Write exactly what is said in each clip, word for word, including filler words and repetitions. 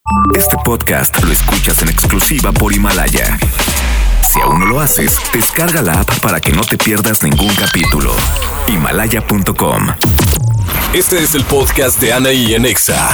Este podcast lo escuchas en exclusiva por Himalaya. Si aún no lo haces, descarga la app para que no te pierdas ningún capítulo. Himalaya punto com. Este es el podcast de Anaí en Exa.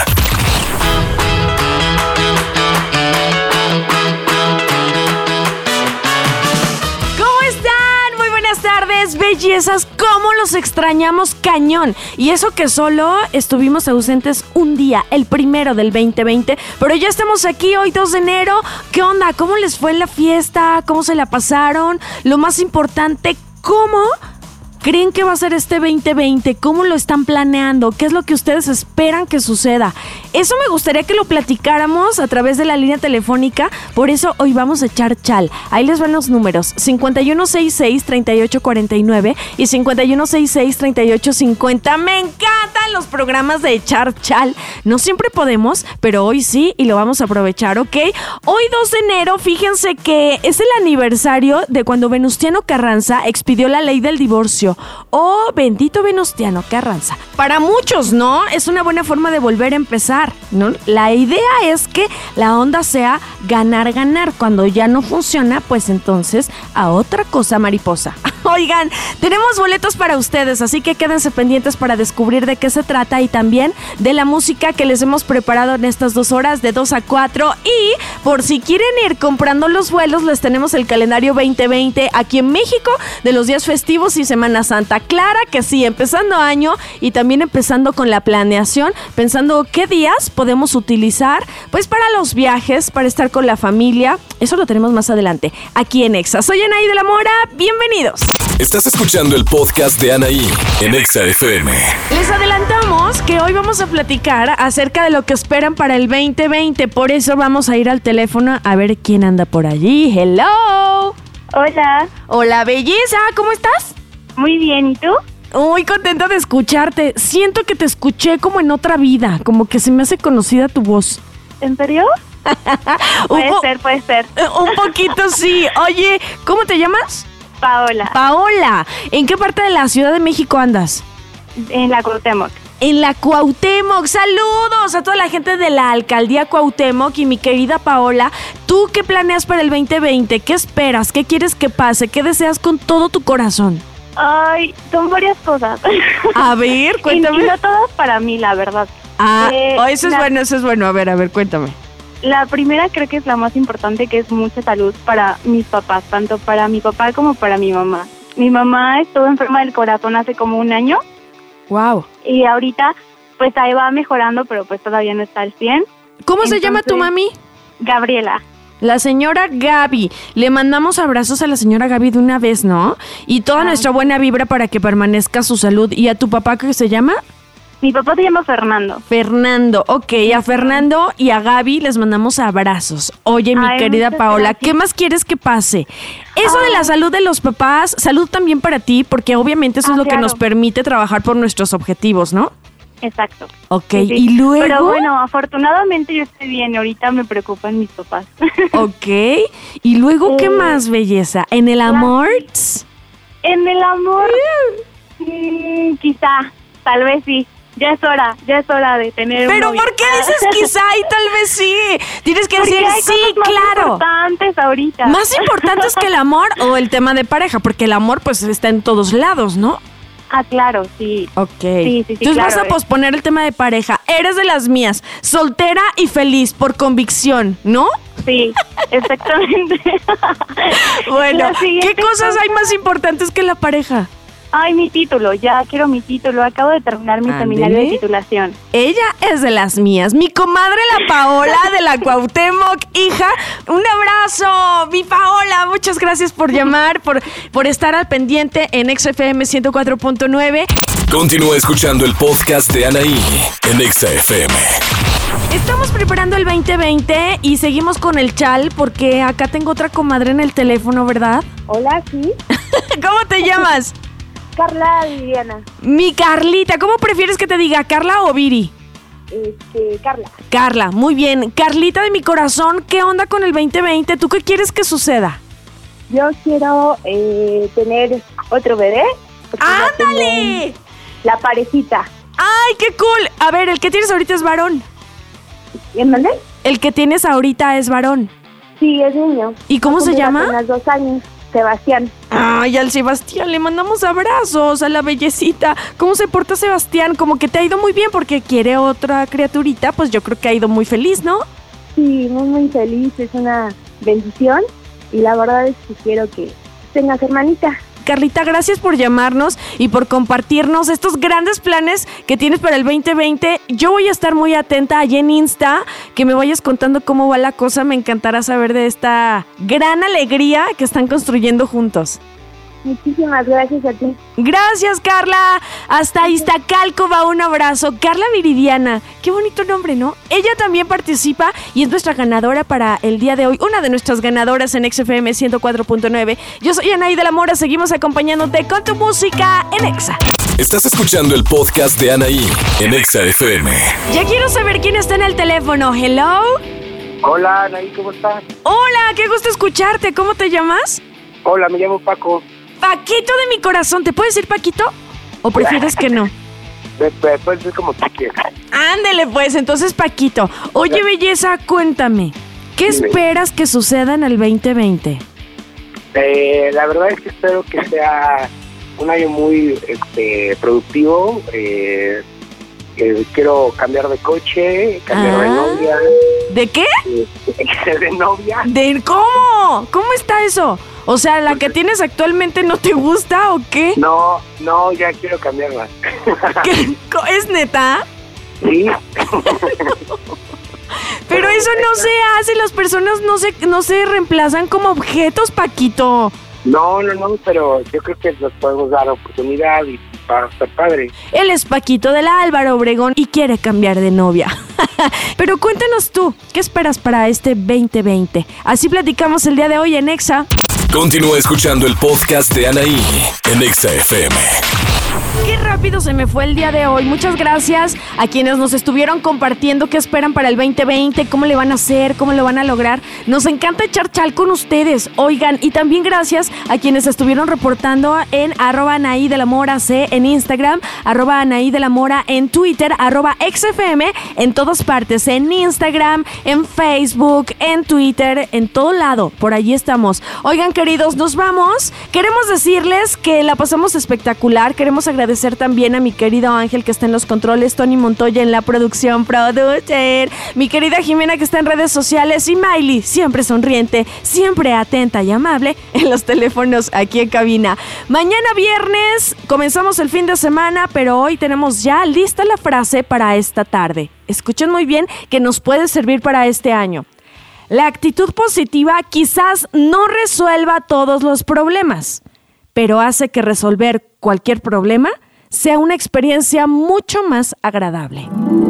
Bellezas, cómo los extrañamos cañón. Y eso que solo estuvimos ausentes un día, el primero del veinte veinte, pero ya estamos aquí hoy dos de enero. ¿Qué onda? ¿Cómo les fue en la fiesta? ¿Cómo se la pasaron? Lo más importante, ¿cómo creen que va a ser este veinte veinte? ¿Cómo lo están planeando? ¿Qué es lo que ustedes esperan que suceda? Eso me gustaría que lo platicáramos a través de la línea telefónica. Por eso hoy vamos a echar chal. Ahí les van los números: cincuenta y uno sesenta y seis, treinta y ocho cuarenta y nueve y cincuenta y uno sesenta y seis, treinta y ocho cincuenta. Me encantan los programas de echar chal. No siempre podemos, pero hoy sí y lo vamos a aprovechar, ¿ok? Hoy dos de enero, fíjense que es el aniversario de cuando Venustiano Carranza expidió la ley del divorcio. Oh, bendito Venustiano Carranza. Para muchos, ¿no? Es una buena forma de volver a empezar, ¿no? La idea es que la onda sea ganar, ganar. Cuando ya no funciona, pues entonces a otra cosa, mariposa. Oigan, tenemos boletos para ustedes, así que quédense pendientes para descubrir de qué se trata y también de la música que les hemos preparado en estas dos horas de dos a cuatro. Y por si quieren ir comprando los vuelos, les tenemos el calendario veinte veinte aquí en México de los días festivos y Semana Santa. Clara que sí, empezando año y también empezando con la planeación, pensando qué días podemos utilizar pues para los viajes, para estar con la familia. Eso lo tenemos más adelante aquí en Exa. Soy Anaí de la Mora, bienvenidos. Estás escuchando el podcast de Anaí en Exa F M. Les adelantamos que hoy vamos a platicar acerca de lo que esperan para el veinte veinte. Por eso vamos a ir al teléfono a ver quién anda por allí. Hello. Hola. Hola, belleza, ¿cómo estás? Muy bien, ¿y tú? Muy contenta de escucharte. Siento que te escuché como en otra vida, como que se me hace conocida tu voz. ¿En serio? puede po- ser, puede ser. Un poquito sí. Oye, ¿cómo te llamas? Paola. Paola. ¿En qué parte de la Ciudad de México andas? En la Cuauhtémoc. En la Cuauhtémoc. Saludos a toda la gente de la alcaldía Cuauhtémoc y mi querida Paola. ¿Tú qué planeas para el veinte veinte? ¿Qué esperas? ¿Qué quieres que pase? ¿Qué deseas con todo tu corazón? Ay, son varias cosas. A ver, cuéntame. Y, y no todas para mí, la verdad. Ah, eh, oh, eso es la, bueno, eso es bueno. A ver, a ver, cuéntame. La primera creo que es la más importante, que es mucha salud para mis papás, tanto para mi papá como para mi mamá. Mi mamá estuvo enferma del corazón hace como un año. Wow. Y ahorita, pues ahí va mejorando, pero pues todavía no está al cien. ¿Cómo Entonces, se llama tu mami? Gabriela. La señora Gaby. Le mandamos abrazos a la señora Gaby de una vez, ¿no? Y toda ah. nuestra buena vibra para que permanezca su salud. ¿Y a tu papá qué se llama? Mi papá se llama Fernando. Fernando, ok. A Fernando y a Gaby les mandamos abrazos. Oye, mi Ay, querida Paola, gracias. ¿qué más quieres que pase? Eso Ay. de la salud de los papás, salud también para ti, porque obviamente eso Ah, es lo claro. que nos permite trabajar por nuestros objetivos, ¿no? Exacto. Ok, Sí, sí. y luego... Pero bueno, afortunadamente yo estoy bien. Ahorita me preocupan mis papás. Ok, y luego, ¿qué Eh, más, belleza? ¿En el amor? En el amor, mm, quizá, tal vez sí. Ya es hora, ya es hora de tener un Pero novio. ¿por qué dices quizá y tal vez sí? Tienes que Porque decir hay sí, cosas más claro. importantes ahorita. Más importantes que el amor o el tema de pareja, porque el amor pues está en todos lados, ¿no? Ah, claro, sí. Ok. Sí, sí, sí, Entonces claro. vas a posponer el tema de pareja. Eres de las mías, soltera y feliz por convicción, ¿no? Sí, exactamente. Bueno, La siguiente ¿qué cosas cosa- hay más importantes que la pareja? Ay, mi título, ya quiero mi título. Acabo de terminar mi Ándele. seminario de titulación. Ella es de las mías. Mi comadre, la Paola de la Cuauhtémoc, hija. Un abrazo, mi Paola. Muchas gracias por llamar, por, por estar al pendiente en Exa F M ciento cuatro punto nueve. Continúa escuchando el podcast de Anaí en Exa F M. Estamos preparando el veinte veinte y seguimos con el chal porque acá tengo otra comadre en el teléfono, ¿verdad? Hola, sí. ¿Cómo te llamas? Carla Viviana. Mi Carlita. ¿Cómo prefieres que te diga, Carla o Viri? Este, Carla. Carla, muy bien. Carlita de mi corazón, ¿qué onda con el veinte veinte? ¿Tú qué quieres que suceda? Yo quiero eh, tener otro bebé. ¡Ándale! La parejita. ¡Ay, qué cool! A ver, el que tienes ahorita es varón. ¿Entiendes? El que tienes ahorita es varón. Sí, es niño. ¿Y cómo se llama? Apenas dos años. Sebastián. Ay, al Sebastián, le mandamos abrazos a la bellecita. ¿Cómo se porta Sebastián? Como que te ha ido muy bien porque quiere otra criaturita, pues yo creo que ha ido muy feliz, ¿no? Sí, muy, muy feliz, es una bendición y la verdad es que quiero que tengas hermanita. Carlita, gracias por llamarnos y por compartirnos estos grandes planes que tienes para el veinte veinte. Yo voy a estar muy atenta allí en Insta, que me vayas contando cómo va la cosa. Me encantará saber de esta gran alegría que están construyendo juntos. Muchísimas gracias a ti. Gracias, Carla. Hasta Iztacalco va un abrazo. Carla Viridiana, qué bonito nombre, ¿no? Ella también participa y es nuestra ganadora para el día de hoy. Una de nuestras ganadoras en X F M ciento cuatro punto nueve. Yo soy Anaí de la Mora. Seguimos acompañándote con tu música en Exa. Estás escuchando el podcast de Anaí en Exa F M. Ya quiero saber quién está en el teléfono. Hello. Hola, Anaí, ¿cómo estás? Hola, qué gusto escucharte. ¿Cómo te llamas? Hola, me llamo Paco. Paquito de mi corazón. ¿Te puedo decir Paquito? ¿O prefieres que no? Puedes ser como tú quieras. Ándele pues, entonces Paquito. Oye, belleza, cuéntame. ¿Qué Dime. esperas que suceda en el veinte veinte? Eh, la verdad es que espero que sea un año muy este, productivo. Eh, eh, quiero cambiar de coche, cambiar Ah. de novia. ¿De qué? Eh, de novia. ¿De cómo? ¿Cómo está eso? O sea, ¿la que tienes actualmente no te gusta o qué? No, no, ya quiero cambiarla. ¿Qué? ¿Es neta? Sí. Pero eso no se hace, las personas no se, no se reemplazan como objetos, Paquito. No, no, no, pero yo creo que nos podemos dar oportunidad y para estar padre. Él es Paquito de la Álvaro Obregón y quiere cambiar de novia. Pero cuéntanos tú, ¿qué esperas para este veinte veinte? Así platicamos el día de hoy en Exa. Continúa escuchando el podcast de Anaí en Exa F M. Qué rápido se me fue el día de hoy. Muchas gracias a quienes nos estuvieron compartiendo qué esperan para el veinte veinte, cómo le van a hacer, cómo lo van a lograr. Nos encanta echar chal con ustedes, oigan. Y también gracias a quienes estuvieron reportando en arroba Anaí de la Mora C en Instagram, arroba Anaí de la Mora en Twitter, arroba X F M en todas partes, en Instagram, en Facebook, en Twitter, en todo lado. Por allí estamos. Oigan, queridos, nos vamos. Queremos decirles que la pasamos espectacular. Queremos agradecer también a mi querido Ángel que está en los controles, Tony Montoya en la producción, producer, mi querida Jimena que está en redes sociales y Miley, siempre sonriente, siempre atenta y amable en los teléfonos aquí en cabina. Mañana viernes comenzamos el fin de semana, pero hoy tenemos ya lista la frase para esta tarde. Escuchen muy bien que nos puede servir para este año. La actitud positiva quizás no resuelva todos los problemas, pero hace que resolver cualquier problema sea una experiencia mucho más agradable.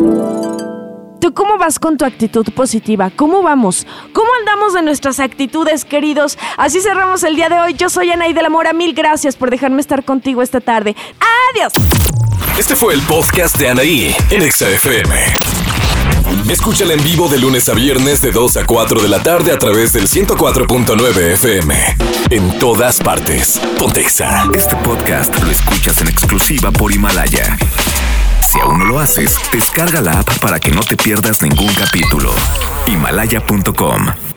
¿Tú cómo vas con tu actitud positiva? ¿Cómo vamos? ¿Cómo andamos de nuestras actitudes, queridos? Así cerramos el día de hoy. Yo soy Anaí de la Mora. Mil gracias por dejarme estar contigo esta tarde. ¡Adiós! Este fue el podcast de Anaí en Exa F M. Escúchala en vivo de lunes a viernes de dos a cuatro de la tarde a través del ciento cuatro punto nueve F M. En todas partes. Ponte Exa. Este podcast lo escuchas en exclusiva por Himalaya. Si aún no lo haces, descarga la app para que no te pierdas ningún capítulo. Himalaya punto com